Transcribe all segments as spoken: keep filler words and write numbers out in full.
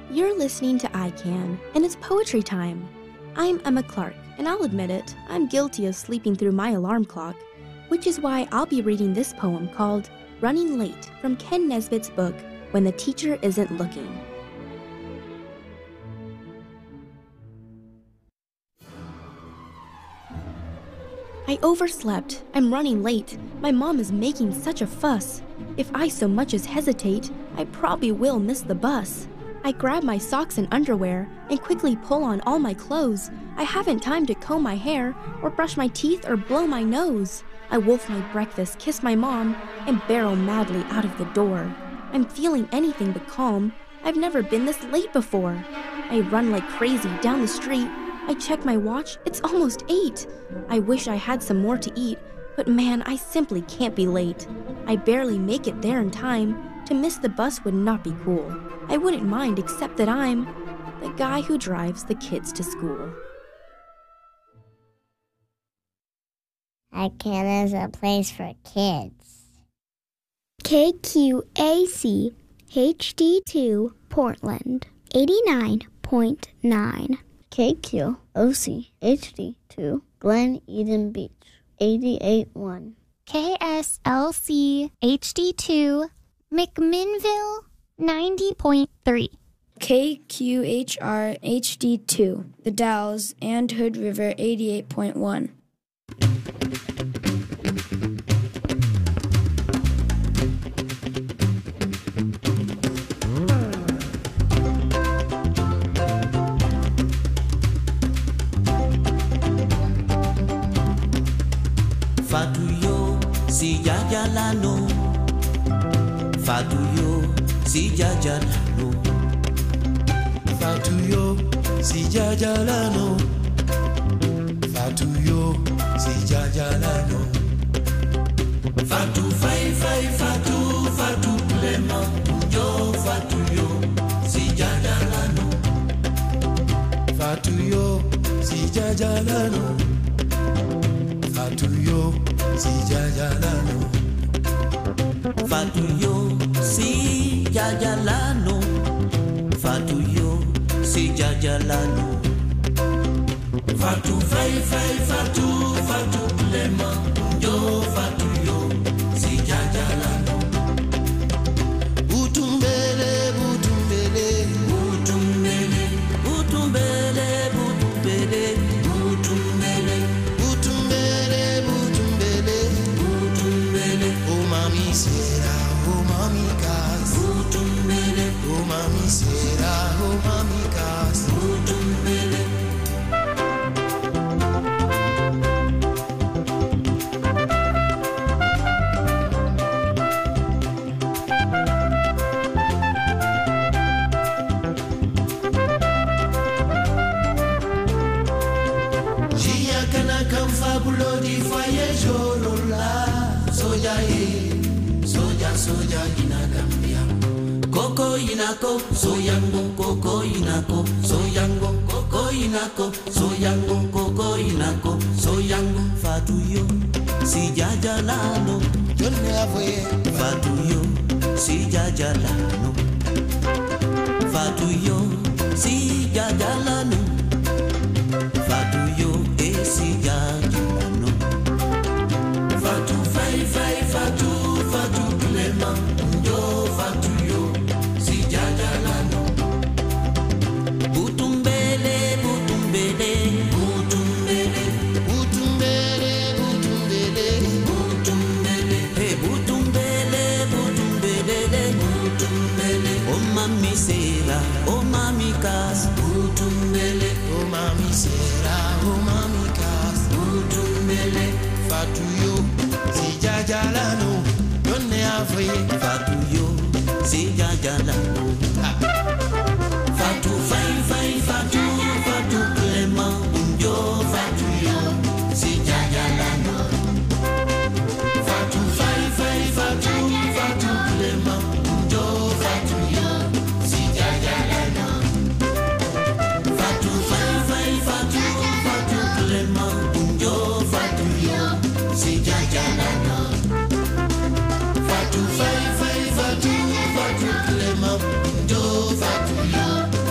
You're listening to I Can, and it's poetry time. I'm Emma Clark, and I'll admit it, I'm guilty of sleeping through my alarm clock, which is why I'll be reading this poem called Running Late from Ken Nesbitt's book, When the Teacher Isn't Looking. I overslept. I'm running late. My mom is making such a fuss. If I so much as hesitate, I probably will miss the bus. I grab my socks and underwear and quickly pull on all my clothes. I haven't time to comb my hair or brush my teeth or blow my nose. I wolf my breakfast, kiss my mom, and barrel madly out of the door. I'm feeling anything but calm. I've never been this late before. I run like crazy down the street. I check my watch, it's almost eight. I wish I had some more to eat, but man, I simply can't be late. I barely make it there in time. To miss the bus would not be cool. I wouldn't mind except that I'm the guy who drives the kids to school. I Can is a place for kids. K Q A C H D two Portland, eighty-nine point nine. K Q O C H D two Glen Eden Beach, eighty-eight point one. K S L C H D two McMinnville, ninety point three. K Q H R H D two The Dalles and Hood River, eighty-eight point one. Fatuyo si jajalano, Fatuyo si jajalano, Fatuyo si jajalano, Fatuyo si jajalano, Fatu fai fai fatu fatu plema, yo Fatuyo si jajalano, Fatuyo si jajalano, Fatuyo si jajalano, Fatuyo si jajalano, Fatuyo si jajalano, Fatu fai fai fatu fatu plema, yo Fatuyo si jajalano, Butumbele butumbele butumbele butumbele butumbele butumbele butumbele butumbele butumbele Oh mami sera, oh mami kas butumbele Oh mami sera, oh mami kas butumbele. Jia kana kan fabulo di foye jorola Soja e, soja soja ina Gambia Koko inako, soyango, koko inako, soyango, koko inako, soyango, koko inako, soyango, Fatuyo, si jajalano, Yone avoye Fatuyo, si jajalano, Fatuyo, si jajalano, Fatuyo, e si jajalano, Fatu fai fai fatu, fatu klema, yo Fatuyo, si jajalano, butumbele, butumbele, butumbele, Butumbele butumbele butumbele, hey butumbele, butumbele, butumbele, oh mami sera, oh mami kas, butumbele, Oh mami sera, oh mami kas butumbele, Fatuyo si jajalano Yone avoye Fatuyo, si jajalano, Fatu fai fai fatu, fatu klema, yo Fatuyo, si jajalano, Fatu fai fai fatu fatu klema yo Fatuyo, si jajalano, Fatu fai fai fatu, fatu klema, yo Fatuyo, si jajalano, Fatu fai fai fatu fatu klema yo Fatuyo,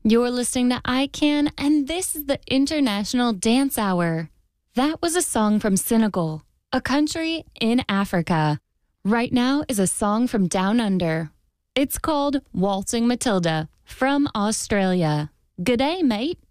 You're listening to I Can, and this is the International Dance Hour. That was a song from Senegal, a country in Africa. Right now is a song from Down Under. It's called Waltzing Matilda from Australia. Good day, mate.